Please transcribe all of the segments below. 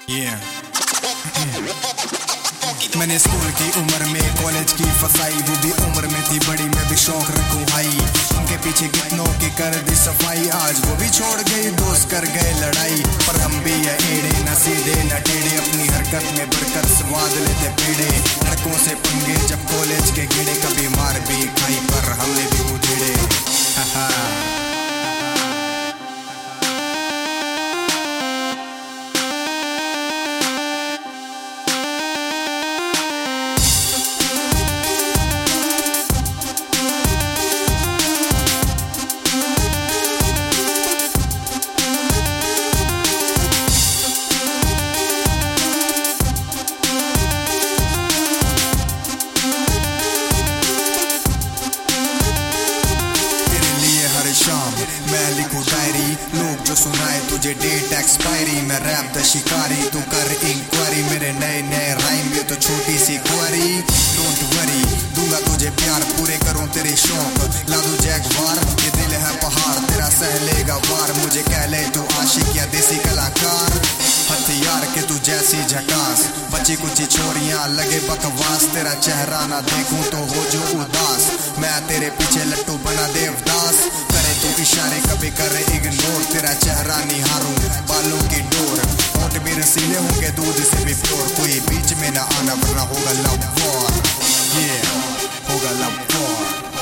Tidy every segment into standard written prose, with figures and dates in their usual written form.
Yeah. मैंने school की उम्र में कॉलेज की फसाई, वो भी उम्र में थी बड़ी, मैं भी शौक रखूं हाई। उनके पीछे कितनों की कर दी सफाई, आज वो भी छोड़ गई, दोस्त कर गए लड़ाई। पर हम भी ये एड़े न सीधे न टेढ़े, अपनी हरकत में बढ़कर स्वाद लेते पेड़े। लड़कों से पंगे जब कॉलेज के गिरे, कभी मार भी खाई पर हमने भी उधेड़े। मैं लिखूं डायरी, लोग जो सुनाए तुझे डेट एक्सपायरी। मैं रैप द शिकारी, तू कर इंक्वायरी। मेरे नए नए राइम, ये तो छोटी सी क्वारी। डोंट वरी, दूंगा तुझे प्यार, पूरे करूं तेरे शौक। ला दूं जैगवार, ये दिल है पहाड़, तेरा सह लेगा वार। मुझे कह ले तू आशिक या देसी कलाकार, हथियार के तू जैसी झकास। बची कुछ छोरियां लगे बकवास, तेरा चेहरा ना देखूं तो हो जो उदास। मैं तेरे पीछे लट्टू बना देवदास, करे तू इशारे कभी करे इग्नोर। तेरा चेहरा निहारूं बालों की डोर, होंठ भी रसीले होंगे दूध से भी प्योर। कोई बीच में ना आना वरना होगा लव वॉर, ये होगा लव वॉर।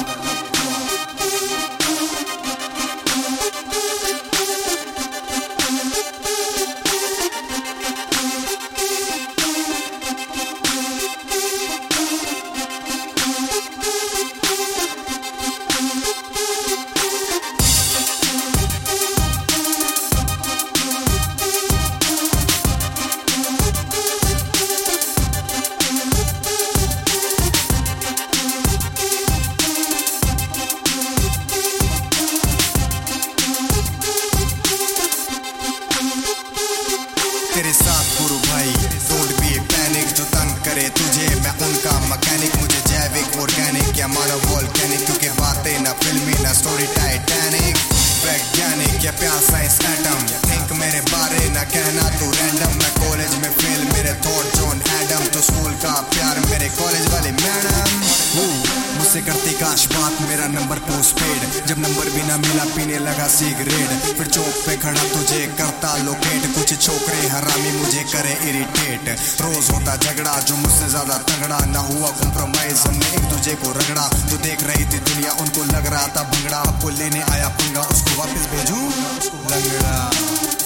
तेरे साथ गुरु भाई, डोंट बी पैनिक। जो तंग करे तुझे मैं उनका मैकेनिक। मुझे जैविक ऑर्गेनिक या मानो वोल्केनिक, क्योंकि बातें ना फिल्मी ना स्टोरी टाइटैनिक। वैज्ञानिक या प्यार साइंस एटम, थिंक मेरे बारे ना कहना तू रैंडम। मैं कॉलेज में फेल, मेरे थॉट जॉन एडम। तो स्कूल का प्यार मेरे कॉलेज वाले मैडम। मुझसे करती काश बात, मेरा नंबर पोस्टपेड। जब नंबर भी ना मिला पीने लगा सिगरेट। फिर चौक पे खड़ा तुझे करता लोकेट। कुछ छोकरे हरामी मुझे करे इरिटेट। रोज होता झगड़ा जो मुझसे ज्यादा तगड़ा, ना हुआ कॉम्प्रोमाइज, हमने एक दूसरे को रगड़ा। जो देख रही थी दुनिया उनको लग रहा था भंगड़ा। आपको लेने आया पंगा, उसको वापस भेजूं लंगड़ा।